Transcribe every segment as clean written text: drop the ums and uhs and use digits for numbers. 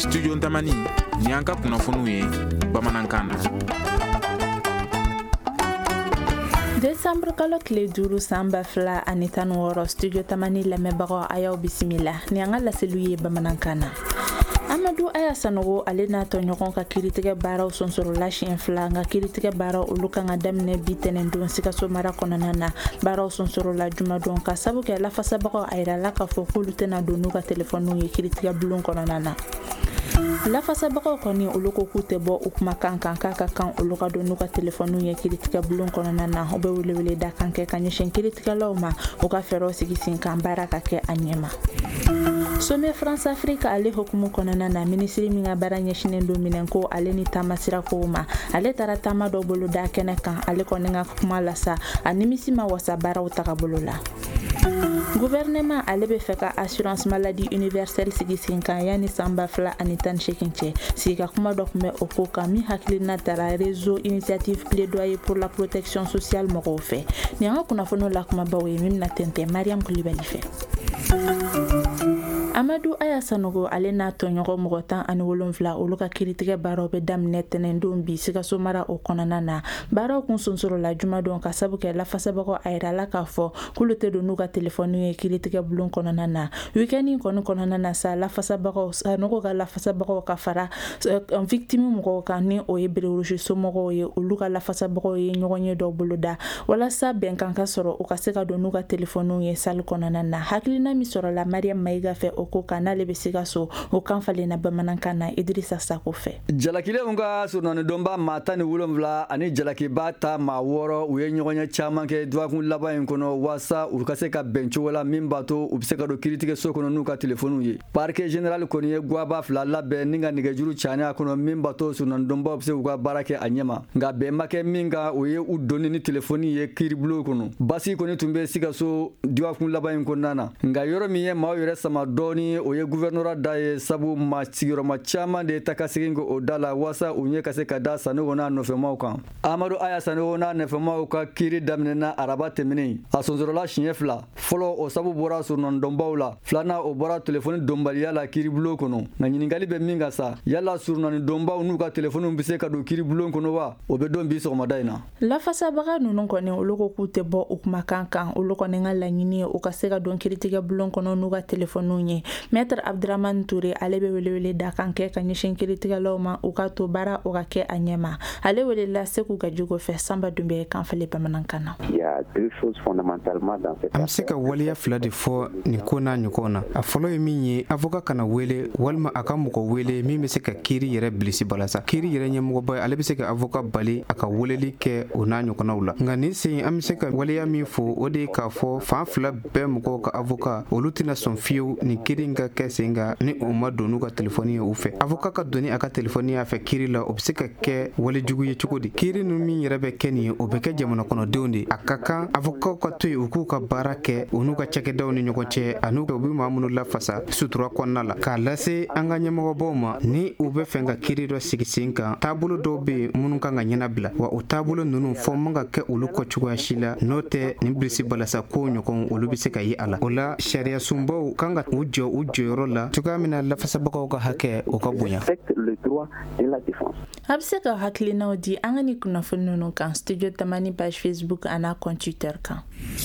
studio Tamani ni an ka kunnafoniw ye bamanankan na. Décembre kalo tile 5 san 2016 studio Tamani lamɛnbagaw a y'aw bisimila ni an ka laseliw ye bamanankan na. Amadou Aya Sanogo ale n'a tɔɲɔgɔn ka kiritigɛ baaraw sonsorola siɲɛ 2 nka kiritigɛ baaraw olu kan ka daminɛ bi tɛnɛndon Sikaso mara kɔnɔna na baaraw sonsorola jumadon ka sabu kɛ lafasabagaw a yirala k'a fɔ k'olu tɛna don n'u ka telefɔniw ye kiritigɛ bulon kɔnɔna na. Lafasabagaw kɔni olu ko k'u tɛ bɔ u kumakan kan k'a ka kan olu ka don n'u ka telefɔniw ye kiritigɛ bulon kɔnɔna na u bɛ welewele da kan kɛ ka ɲɛsin kiritigɛlaw ma u ka fɛɛrɛw sigi sen kan baara ka kɛ a ɲɛma. Sommet France Afrique ale hukumu kɔnɔna na minisiri min ka baara ɲɛsinen don minɛn ko ale ni taama sira kow ma ale taara taama dɔ bolo da kɛnɛ kan ale kɔni ka kuma lasa a nimisi ma wasa baaraw tagabolo la. Gouvernement ale bɛ fɛ ka assurance maladie universelle sigi sen kan yanni san 2018 cɛ sigi ka kuma dɔ tun bɛ o ko kan min hakilina taara réseau initiative plaidoyer pour la protection sociale mɔgɔw fɛ ni an ka kunnafoniw la kumabaw ye min bɛna tɛntɛn Mariam Kulibali fɛ. Amadou Aya Sanogo ale n'a tɔɲɔgɔn mɔgɔ 17 olu ka kiritigɛ baaraw bɛ daminɛ tɛnɛndon bi Sikaso mara o kɔnɔna na baaraw kun sonsorola jumadon ka sabu kɛ lafasabagaw a yirala k'a fɔ k'olu tɛ don n'u ka telefɔniw ye kiritigɛ bulon kɔnɔna na week-end kɔni kɔnɔna na sa lafasabagaw Sanogo ka lafasabagaw ka fara victime mɔgɔw kan ni o ye Berewurusi somɔgɔw ye olu ka lafasabagaw ye ɲɔgɔn ye dɔ boloda walasa bɛnkan ka sɔrɔ u ka se ka don n'u ka telefɔniw ye salle kɔnɔna na hakilina min sɔrɔla Mariam Mayiga fɛ o ko kan n'ale bɛ Sikaso o kan falen na bamanankan na Idrissa Sako fɛ. Jalakilenw ka surunani dɔnba maa 17 ani jalakiba ta maa 6 u ye ɲɔgɔn ye caman kɛ duwakun laban in kɔnɔ waasa u ka se ka bɛn cogo la min b'a to u bɛ se ka don kiritigɛ so kɔnɔ n'u ka telefɔniw ye. Parquet général kɔni ye guaba 2 labɛn ni ka nɛgɛjuru caani a kɔnɔ min b'a to surunani dɔnbaw bɛ se u ka baara kɛ a ɲɛma nka bɛn ma kɛ min kan o ye u donni ni telefɔni ye kiiribulon kɔnɔ. Basi kɔni tun bɛ Sikaso duwakun laban in kɔnɔna na nka yɔrɔ min ye maaw yɛrɛ sama dɔɔni o ye gouverneur da ye sabu ma sigiyɔrɔma caman de ta ka segin ko o da la waasa u ɲɛ ka se ka da Sanogo n'a nɔfɛmaw kan. Amadou Aya Sanogo n'a nɔfɛmaw ka kiiri daminɛna araba tɛmɛnen a sonsorola siɲɛ 2 fɔlɔ o sabu bɔra surunani dɔnbaw la filanan o bɔra telefɔni dɔnbaliya la kiiribulon kɔnɔ nka ɲininkali bɛ min ka sa yala surunani dɔnbaw n'u ka telefɔniw bɛ se ka don kiiribulon kɔnɔ wa o bɛ dɔn bi sɔgɔmada in na. Lafasabaga ninnu kɔni olu ko k'u tɛ bɔ u kumakan kan olu kɔni ka laɲini ye u ka se ka don kiritigɛ bulon kɔnɔ n'u ka telefɔniw ye. Maître Abdraman Touré ale bɛ welewele da kan kɛ ka ɲɛsin kiritigɛlaw ma u ka to baara o ka kɛ a ɲɛma ale welela Seku Gajogo fɛ Samba Dunbe kanfale bamanankan na. An bɛ se ka waleya 2 de fɔ nin ko n'a ɲɔgɔn na a fɔlɔ ye min ye avocat kana wele walima a ka mɔgɔ wele min bɛ se ka kiiri yɛrɛ bilisi balasa kiiri yɛrɛ ɲɛmɔgɔba ale bɛ se ka avocat bali a ka weleli kɛ o n'a ɲɔgɔnnaw la nka nin sen an bɛ se ka waleya min fɔ o de ye k'a fɔ fan 2 bɛɛ mɔgɔw ka avocat olu tɛna sɔn fiyewu nin kiiri ka kɛ sen kan ni o ma don n'u ka telefɔni ye u fɛ avocat ka doni a ka telefɔni y'a fɛ kiiri la o bɛ se ka kɛ walejugu ye cogo di kiiri ninnu min yɛrɛ bɛ kɛ nin ye o bɛ kɛ jamana kɔnɔdenw de a ka kan avocat ka to yen u k'u ka baara kɛ u n'u ka cakɛdaw ni ɲɔgɔn cɛ ani u bɛ maa minnu lafasa sutura kɔnɔna la k'a lase an ka ɲɛmɔgɔbaw ma ni u bɛ fɛ ka kiiri dɔ sigi sen kan taabolo dɔw bɛ yen minnu kan ka ɲɛnabila wa o taabolo ninnu fɔ man ka kɛ olu kɔ cogoya si la n'o tɛ nin bilisi balasa ko ɲɔgɔn olu bɛ se ka ye a la o la sariya sunbaw kan ka u jɔ u jɔyɔrɔ la cogoya min na lafasabagaw ka hakɛ o ka bonya. A bɛ se ka hakilinaw di an ka ni kunnafoni ninnu kan studio Tamani page Facebook ana compte Twitter kan.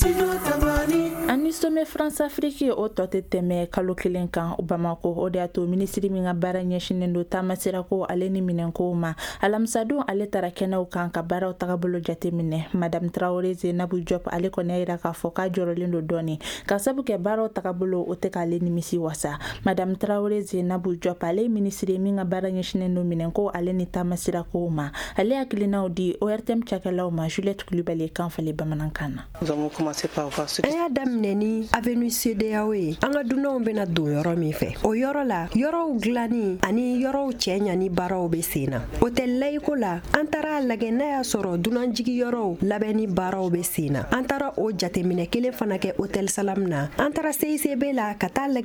Ani Sommet France Afrique o tɔ tɛ tɛmɛ kalo 1 kan Bamako o de y'a to minisiri min ka baara ɲɛsinen don taama sira ko ale ni minɛnkow ma alamisadon ale taara kɛnɛw kan ka baaraw tagabolo jateminɛ Madame Traoré Zeynabou Diop ale kɔni y'a jira k'a fɔ k'a jɔrɔlen don dɔɔni ka sabu kɛ baaraw tagabolo o tɛ k'ale nimisi wasa Madame Traoré Zeynabou Diop ale ye minisiri min ka baara ɲɛsinen don minɛnko ale ni taama sira kow ma ale hakilinaw di ORTM cakɛlaw ma Juliette Kulibali kanfale bamanankan na. An y'a daminɛ ni avenue CEDEAO ye an ka dunanw bɛna don yɔrɔ min fɛ o yɔrɔ la yɔrɔw dilanni ani yɔrɔw cɛ ɲani baaraw bɛ sen na hôtel Laïko la an taara lagɛ n'a y'a sɔrɔ dunanjigi yɔrɔw labɛnni baaraw bɛ sen na an taara o jateminɛ kelen fana kɛ hôtel Salam na an taara CICB la ka taa lagɛ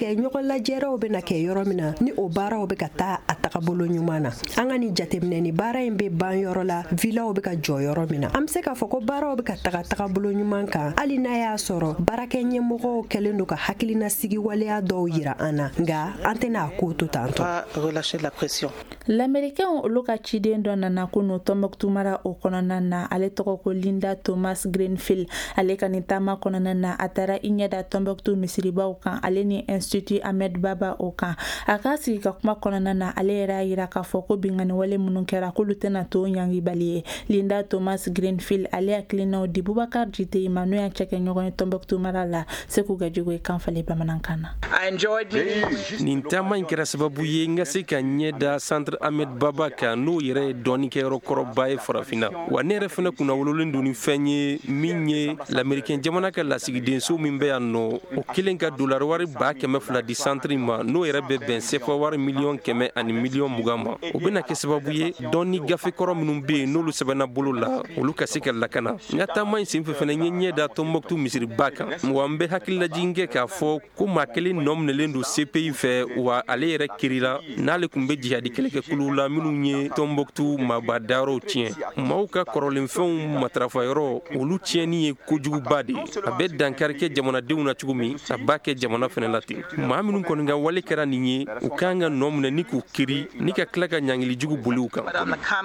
kɛ ɲɔgɔn lajɛraw bena kɛ yɔrɔ min na ni o baaraw be ka taa a tagabolo ɲuman na. An ka ni jateminɛ ni baara in be ban yɔrɔ la vilaw be ka jɔ yɔrɔ min na. An be se k'a fɔ ko baaraw be ka tagabolo ɲuman kan hali n'a y'a sɔrɔ baarakɛ ɲɛmɔgɔw kɛlen do ka hakilina sigi waleya dɔw yira an na, nga an tɛna a ko to tantɔ. L'Américain olu ka ciden dɔ nana kunu Tombouctou mara o kɔnɔna na, ale tɔgɔ ko Linda Thomas Greenfield. Ale ka ni taama kɔnɔna na a taara i ɲɛda Tombouctou misiribaw kan, ale ni Institut Ahmed Baba o kan. A ka sigi ka kuma kɔnɔna na ale yɛrɛ y'a yira k'a fɔ ko bingani wale minnu kɛra k'olu tɛna to ɲangibali ye. Linda Thomas Greenfield ale hakilinaw di Boubacar Jite ma n'o y'a cɛkɛ ɲɔgɔn ye Tombouctou mara la, Seku Gajogo ye kan falen bamanankan na. Nin taama in kɛra sababu ye n ka se ka ɲɛda Centre Ahmed Baba kan n'o yɛrɛ ye dɔɔnikɛyɔrɔ kɔrɔba ye farafina, wa ne yɛrɛ fana kunna wololen don ni fɛn ye min ye l'Américain jamana ka lasigidenso min bɛ yan nɔ o kelen ka $100 200 di centre ma n'o yɛrɛ bɛ bɛn CFA wari $100 ani $20 ma. O bɛna kɛ sababu ye dɔɔni gafe kɔrɔ minnu bɛ yen n'olu sɛbɛnna bolo la olu ka se ka lakana. N ka taama in senfɛ fana n ye ɲɛ da Tombouctou misiriba kan, wa n bɛ hakililajigin kɛ k'a fɔ ko maa kelen nɔ minɛlen don CPI fɛ wa ale yɛrɛ kirila n'ale kun bɛ jihadi kɛlɛkɛkuluw la minnu ye Tombouctou mabadayɔrɔw tiɲɛ. Maaw ka kɔrɔlenfɛnw matarafayɔrɔ olu tiɲɛni ye kojuguba de ye. A bɛ dankari kɛ jamanadenw na cogo min a b'a kɛ jamana fana la ten. Maa minnu kɔni ka wale kɛra nin ye u kan ka nɔ minɛ ni k'u kiri ni ka tila ka ɲangilijugu boli u kan.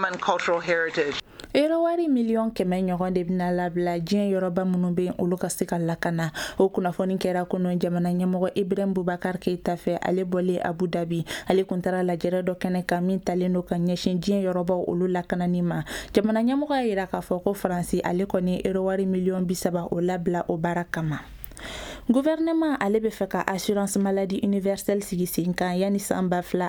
Wari $100,000 ɲɔgɔn de bɛna labila diɲɛ yɔrɔba minnu bɛ olu ka se ka lakana. O kunnafoni kɛra kɔnɔ jamana ɲɛmɔgɔ Ibrahim Boubacar Keita fɛ ale bɔlen Abu Dhabi. Ale kun taara lajɛrɛ dɔ kɛnɛ kan min talen do ka ɲɛsin diɲɛ yɔrɔbaw olu lakanani ma. Jamana ɲɛmɔgɔ y'a yira k'a fɔ ko Faransi ale kɔni wari $30,000,000 o labila o baara kama. Gouvernement ale be fɛ ka assurance maladie universelle sigi sen kan yani san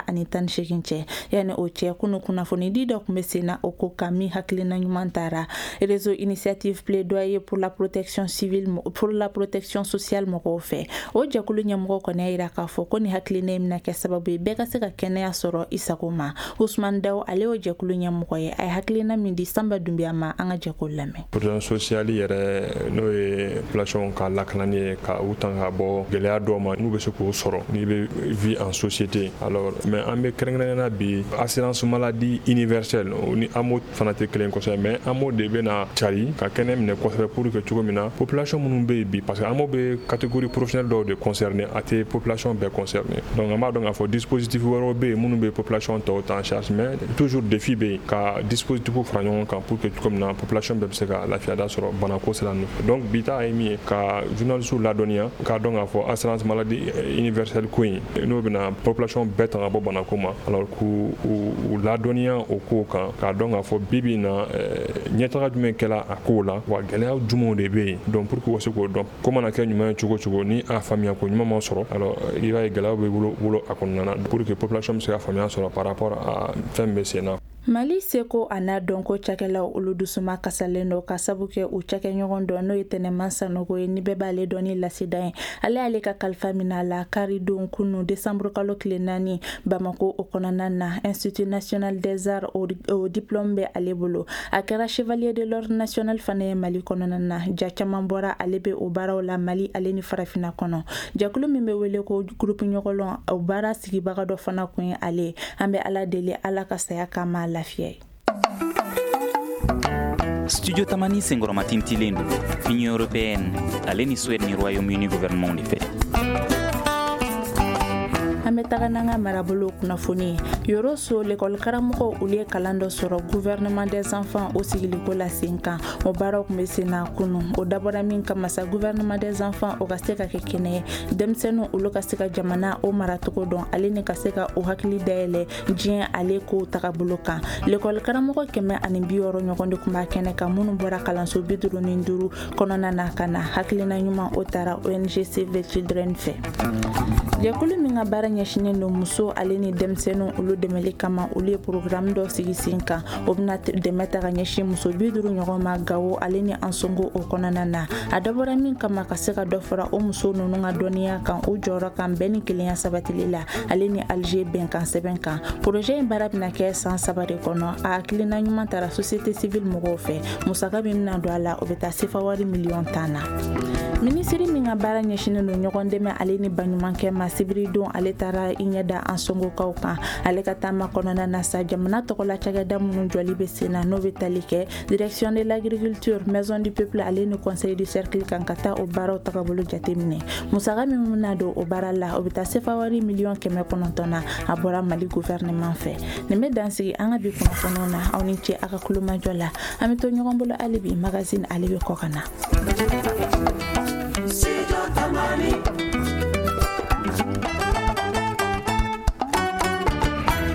2018 cɛ. Yani o cɛ kunu kunnafoni di dɔ kun bɛ sen na o ko kan min hakilina ɲuman taara. Réseau initiative plaidoyer pour la protection civile pour la protection sociale mɔgɔw fɛ. O jɛkulu ɲɛmɔgɔ kɔni y'a yira k'a fɔ ko ni hakilina in bɛna kɛ sababu ye bɛɛ ka se ka kɛnɛya sɔrɔ i sago ma. Ousmane Daw ale o jɛkulu ɲɛmɔgɔ ye a ye hakilina min di Samba Dumbiya ma an ka jɛkulu lamɛn. Protection sociale yɛrɛ n'o ye population ka lakanani ye ka u tan ka bɔ gɛlɛya dɔw ma n'u bɛ se k'o sɔrɔ n'i bɛ vie en société. Alors mais an bɛ kɛrɛnkɛrɛnnenya bi assurance maladie universelle o ni AMO fana tɛ kelen kosɛbɛ mais AMO de bɛna cari ka kɛnɛ minɛ kosɛbɛ pour que cogo min na population minnu bɛ yen bi parce que AMO bɛ catégorie professionnelle dɔw de concerné a tɛ population bɛɛ concerné. Donc an b'a dɔn k'a fɔ dispositif wɛrɛw bɛ yen minnu bɛ population tɔw ta en charge mais toujours défi bɛ yen ka dispositif fara ɲɔgɔn kan pour que cogo min na population bɛɛ bɛ se ka lafiyada sɔrɔ banako sira nɔfɛ. Donc bi ta ye min ye ka journalistes ladɔnniya ka dɔn k'a fɔ assurance maladie universelle ko in n'o bɛna population bɛɛ ta ka bɔ banako ma alors k'u ladɔnniya o ko kan k'a dɔn k'a fɔ bibi na ɲɛtaga jumɛn kɛla a ko la wa gɛlɛya jumɛnw de bɛ yen donc pour que u ka se k'o dɔn ko mana kɛ ɲuman ye cogo cogo ni a faamuya ko ɲuman ma sɔrɔ alors i b'a ye gɛlɛyaw bɛ wolo a kɔnɔna na pour que population bɛ se ka faamuya sɔrɔ par rapport à fɛn min bɛ sen na. Mali seko a n'a dɔn ko cakɛlaw olu dusuma kasalen do ka sabu kɛ u cakɛ ɲɔgɔn dɔ n'o ye Tɛnɛman Sanogo ye ni bɛɛ b'ale dɔn ni lasida ye. Ale y'ale ka kalifa mina la kari don kunu décembre kalo tile 4 Bamako o kɔnɔna na Institut national des arts o diplôme bɛ ale bolo. A kɛra chevalier de l'ordre national fana ye Mali kɔnɔna na. Ja caman bɔra ale bɛ o baaraw la Mali ale ni farafina kɔnɔ. Jakulu min bɛ wele ko groupe ɲɔgɔlɔn o baara sigibaga dɔ fana kun ye ale. An bɛ Ala deli Ala ka saya kama lafiya. Studio Tamani Sengoroma Tintilen, Union Européenne, ale ni Suède ni Royaume-Uni gouvernement de fait. Tagananga marabolo kunnafoni yoro so l'école karamɔgɔ olu ye kalan dɔ sɔrɔ gouvernement des enfants o sigiliko la sen kan o baaraw kun bɛ sen na kunu o dabɔra min kama sa gouvernement des enfants o ka se ka kɛ kɛnɛ ye denmisɛnninw olu ka se ka jamana o maracogo dɔn ale ni ka se ka o hakili dayɛlɛ diɲɛ ale ko tagabolo kan l'école karamɔgɔ 160 ɲɔgɔn de kun b'a kɛnɛ kan minnu bɔra kalanso 55 kɔnɔna na ka na hakilina ɲuman o taara ONG Save the Children fɛ jɛkulu min ka baara ɲɛsin ɲɛsinen don muso ale ni denmisɛnninw olu dɛmɛli kama olu ye programme dɔ sigi sen kan o bɛna dɛmɛ ta ka ɲɛsin muso 50 ɲɔgɔn ma Gawo ale ni Ansongo o kɔnɔna na a dabɔra min kama ka se ka dɔ fara o muso ninnu ka dɔnniya kan o jɔyɔrɔ kan bɛɛ ni kelenya sabatili la ale ni Alger bɛnkan sɛbɛn kan projet in baara bɛna kɛ san 3 de kɔnɔ a hakilina ɲuman tara société civile mɔgɔw fɛ musaka min bɛna don a la o bɛ taa sefa wari miliyɔn 10 na minisiri min ka baara ɲɛsinen don ɲɔgɔn dɛmɛ ale ni baɲumankɛ ma sibiri don ale taara i ɲɛda Ansongokaw kan ale ka taama kɔnɔna na sa jamana tɔgɔla cakɛda minnu jɔli bɛ sen na n'o bɛ tali kɛ direction de l'agriculture maison du peuple ale ni conseil du cercle kan ka taa o baaraw tagabolo jateminɛ musaka min bɛna don o baara la o bɛ taa sefa wari miliyɔn 900 na a bɔra Mali gouvernement fɛ nin bɛ dansigi an ka bi kunnafoniw na aw ni ce a ka kulomajɔ la an bɛ to ɲɔgɔn bolo hali bi magazine ale bɛ kɔ ka na